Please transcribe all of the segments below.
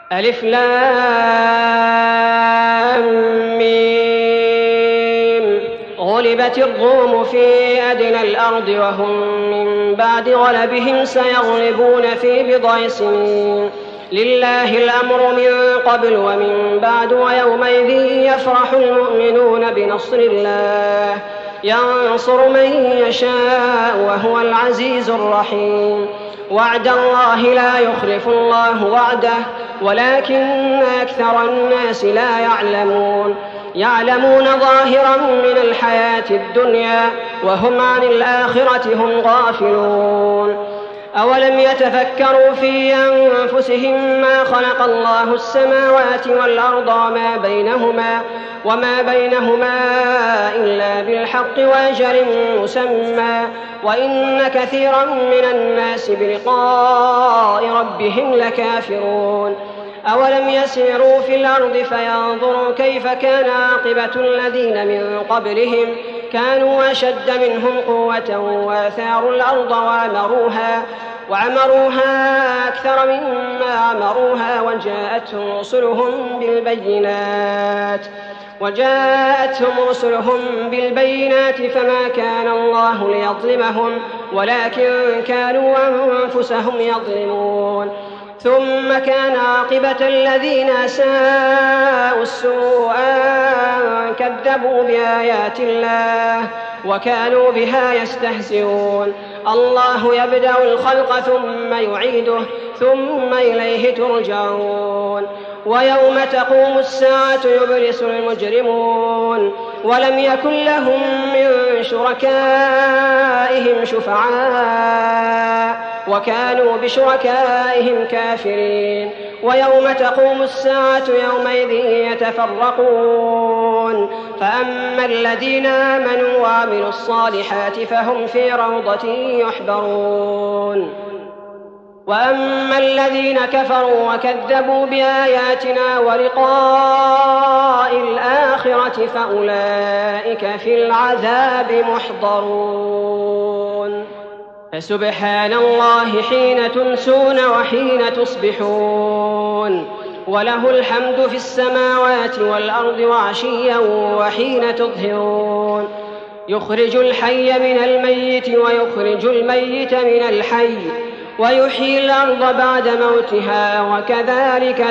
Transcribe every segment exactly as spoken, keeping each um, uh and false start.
ألف لام ميم. غلبت الروم في أدنى الأرض وهم من بعد غلبهم سيغلبون في بضع سنين. لله الأمر من قبل ومن بعد ويومئذ يفرح المؤمنون بنصر الله ينصر من يشاء وهو العزيز الرحيم. وعد الله لا يخلف الله وعده ولكن أكثر الناس لا يعلمون. يعلمون ظاهرا من الحياة الدنيا وهم عن الآخرة هم غافلون. أولم يتفكروا في أنفسهم ما خلق الله السماوات والأرض وما بينهما وما بينهما إلا بالحق وأجل مسمى وإن كثيرا من الناس بلقاء ربهم لكافرون. أولم يسيروا في الأرض فينظروا كيف كان عاقبة الذين من قبلهم كانوا أشد منهم قوة وآثاروا الأرض وعمروها وعمروها أكثر مما عمروها وجاءتهم رسلهم بالبينات وجاءتهم رسلهم بالبينات فما كان الله ليظلمهم ولكن كانوا أنفسهم يظلمون. ثم كان عاقبة الذين أساءوا السوء كذبوا بآيات الله وكانوا بها يستهزئون. الله يبدأ الخلق ثم يعيده ثم إليه ترجعون. ويوم تقوم الساعة يبلس المجرمون ولم يكن لهم من شركائهم شفعاء وكانوا بشركائهم كافرين. ويوم تقوم الساعة يومئذ يتفرقون فأما الذين آمنوا وعملوا الصالحات فهم في روضة يحبرون وأما الذين كفروا وكذبوا بآياتنا ولقاء الآخرة فأولئك في العذاب محضرون. فسبحان الله حين تمسون وحين تصبحون وله الحمد في السماوات والأرض وعشيا وحين تظهرون. يخرج الحي من الميت ويخرج الميت من الحي ويحيي الأرض بعد موتها وكذلك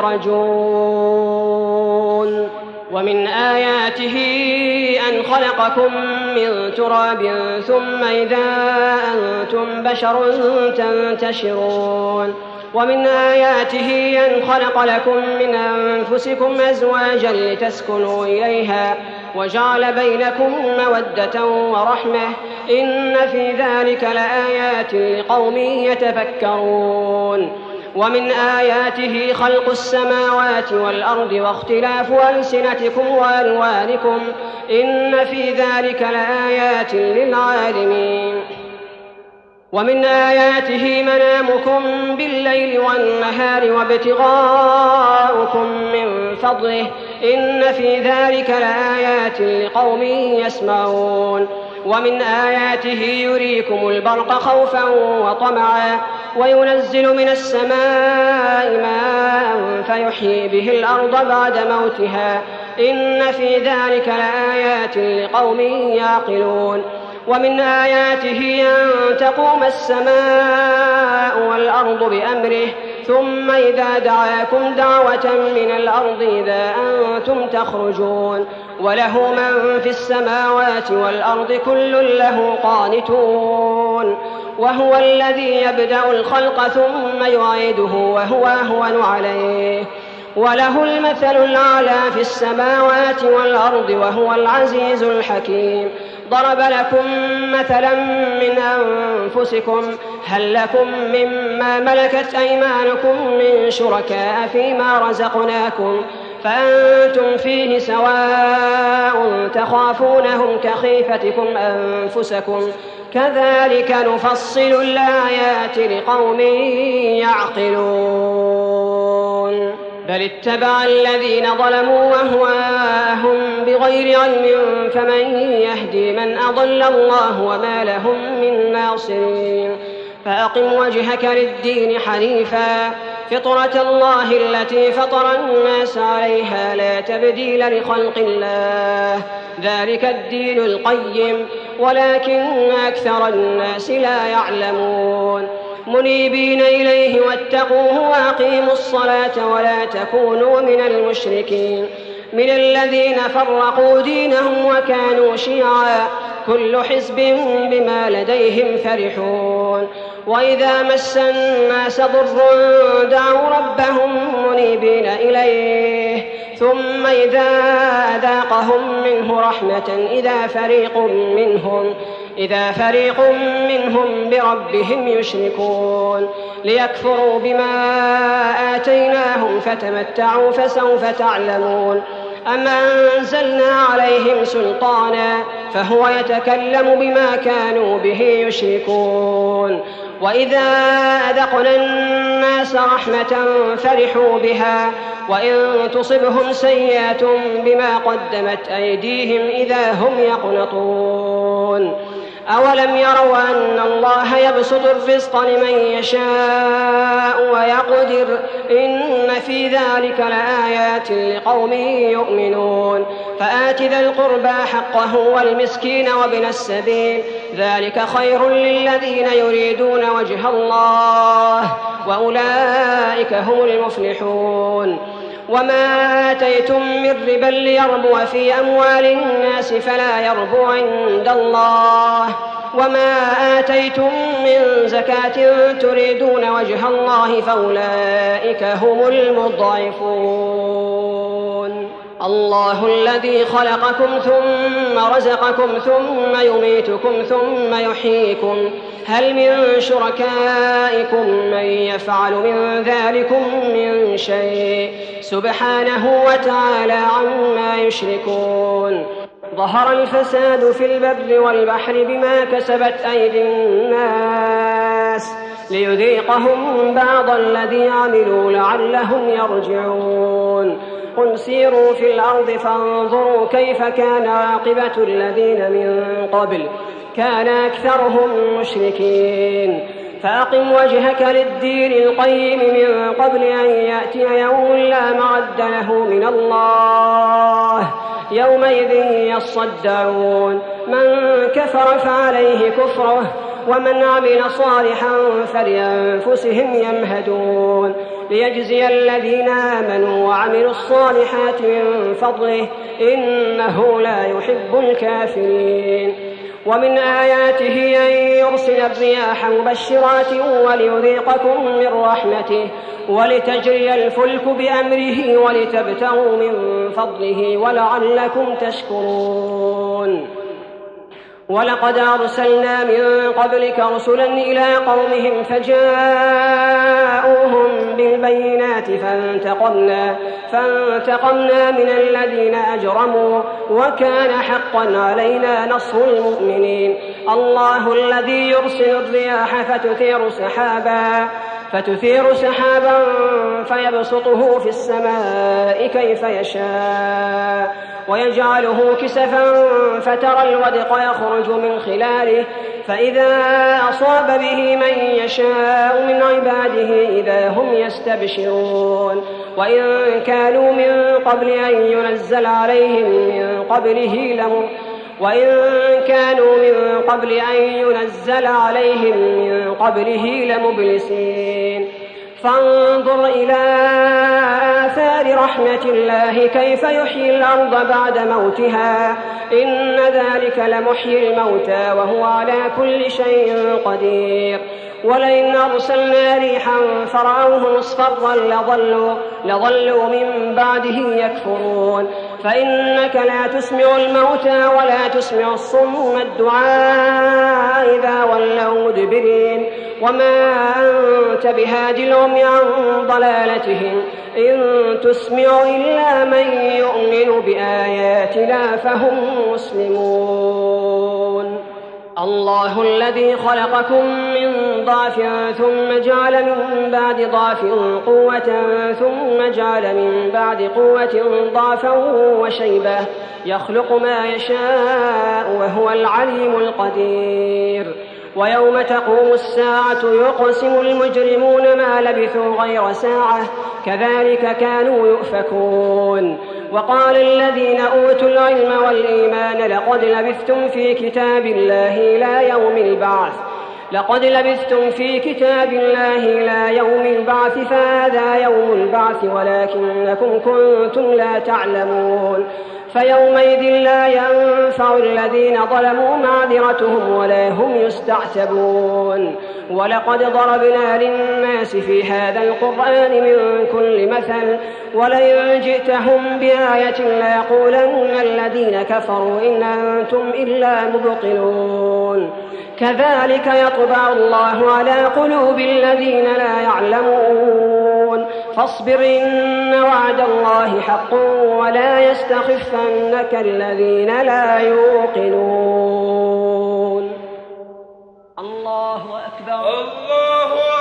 تخرجون. ومن آياته أن خلقكم من تراب ثم إذا أنتم بشر تنتشرون. ومن آياته أن خلق لكم من أنفسكم أزواجا لتسكنوا إليها وجعل بينكم مودة ورحمة إن في ذلك لآيات لقوم يتفكرون. ومن آياته خلق السماوات والأرض واختلاف ألسنتكم وألوانكم إن في ذلك لآيات للعالمين. ومن آياته منامكم بالليل والنهار وابتغاؤكم من فضله إن في ذلك لآيات لقوم يسمعون. ومن آياته يريكم البرق خوفا وطمعا وينزل من السماء ماء فيحيي به الأرض بعد موتها إن في ذلك لآيات لقوم يعقلون. ومن آياته أن تقوم السماء والأرض بأمره ثم إذا دعاكم دعوة من الأرض إذا أنتم تخرجون. وله من في السماوات والأرض كل له قانتون. وهو الذي يبدأ الخلق ثم يعيده وهو أهون عليه وله المثل الأعلى في السماوات والأرض وهو العزيز الحكيم. ضرب لكم مثلا من أنفسكم هل لكم مما ملكت أيمانكم من شركاء فيما رزقناكم فأنتم فيه سواء تخافونهم كخيفتكم أنفسكم كذلك نفصل الآيات لقوم يعقلون. بل اتبع الذين ظلموا أهواءهم بغير علم فمن يهدي من أضل الله وما لهم من ناصرين. فأقم وجهك للدين حنيفا فطرة الله التي فطر الناس عليها لا تبديل لخلق الله ذلك الدين القيم ولكن أكثر الناس لا يعلمون منيبين إليه واتقوه وأقيموا الصلاة ولا تكونوا من المشركين من الذين فرقوا دينهم وكانوا شيعا كل حزب بما لديهم فرحون وإذا مس الناس ضر دعوا ربهم منيبين إليه ثم إذا أذاقهم منه رحمة إذا فريق منهم إذا فريق منهم بربهم يشركون ليكفروا بما آتيناهم فتمتعوا فسوف تعلمون أم أنزلنا عليهم سلطانا فهو يتكلم بما كانوا به يشركون وإذا أذقنا الناس رحمة فرحوا بها وإن تصبهم سيئة بما قدمت أيديهم إذا هم يقنطون أولم يروا أن الله يبسط الرزق لمن يشاء ويقدر إن في ذلك لآيات لقوم يؤمنون فآت ذا القربى حقه والمسكين وابن السبيل ذلك خير للذين يريدون وجه الله وأولئك هم المفلحون وما آتيتم من ربا ليربو في أموال الناس فلا يربو عند الله وما آتيتم من زكاة تريدون وجه الله فأولئك هم المضعفون الله الذي خلقكم ثم رزقكم ثم يميتكم ثم يحييكم هل من شركائكم من يفعل من ذلكم من شيء سبحانه وتعالى عما يشركون ظهر الفساد في البر والبحر بما كسبت أيدي الناس ليذيقهم بعض الذي عملوا لعلهم يرجعون قل سيروا في الأرض فانظروا كيف كان عاقبة الذين من قبل كان أكثرهم مشركين فأقم وجهك للدين القيم من قبل أن يأتي يوم لا مرد له من الله يومئذ يصدعون من كفر فعليه كفره ومن عمل صالحا فلأنفسهم يمهدون ليجزي الذين آمنوا وعملوا الصالحات من فضله إنه لا يحب الكافرين ومن آياته أن يرسل الرياح مبشرات وليذيقكم من رحمته ولتجري الفلك بأمره ولتبتغوا من فضله ولعلكم تشكرون ولقد أرسلنا من قبلك رسلا إلى قومهم فجاءوهم بالبينات فانتقمنا, فانتقمنا من الذين أجرموا وكان حقا علينا نصر المؤمنين الله الذي يرسل الرياح فتثير سحابا فتثير سحابا فيبسطه في السماء كيف يشاء ويجعله كسفا فترى الودق يخرج من خلاله فإذا أصاب به من يشاء من عباده إذا هم يستبشرون وإن كانوا من قبل أن ينزل عليهم من قبله لم وإن كانوا من قبل أن ينزل عليهم من قبله لمبلسين فانظر إلى آثار رحمة الله كيف يحيي الأرض بعد موتها إن ذلك لمحيي الموتى وهو على كل شيء قدير ولئن أرسلنا ريحا فرأوه مصفرا لظلوا, لظلوا من بعده يكفرون فإنك لا تسمع الموتى ولا تسمع الصم الدعاء إذا ولوا مدبرين وما أنت بهاد العمي عن ضلالتهم إن تسمع إلا من يؤمن بآياتنا فهم مسلمون الله الذي خلقكم من ضعف ثم جعل من بعد ضعف قوة ثم جعل من بعد قوة ضعفا وشيبة يخلق ما يشاء وهو العليم القدير ويوم تقوم الساعة يقسم المجرمون ما لبثوا غير ساعة كذلك كانوا يؤفكون. وقال الذين أوتوا العلم والإيمان لقد لبثتم في كتاب الله إلى يوم البعث لقد لبثتم في كتاب الله إلى يوم البعث فهذا يوم البعث ولكنكم كنتم لا تعلمون. فيومئذ لا ينفع الذين ظلموا معذرتهم ولا هم يستعتبون. ولقد ضربنا للناس في هذا القرآن من كل مثل ولئن جئتهم بآية ليقولن الذين كفروا إن أنتم إلا مبطلون. كذلك يطبع الله على قلوب الذين لا يعلمون. فاصبر إن وعد الله حق ولا يستخفنك الذين لا يوقنون. الله أكبر. الله